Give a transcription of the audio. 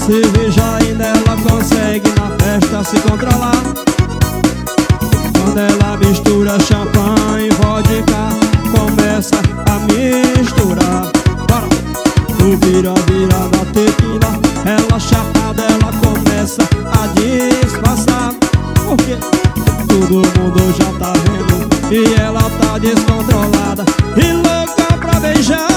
cerveja ainda ela consegue na festa se controlar. Quando ela mistura champanhe e vodka, começa a misturar. Bora! O vira-vira da tequila, ela chapada, ela começa a disfarçar. Porque todo mundo já tá vendo e ela tá descontrolada e louca pra beijar.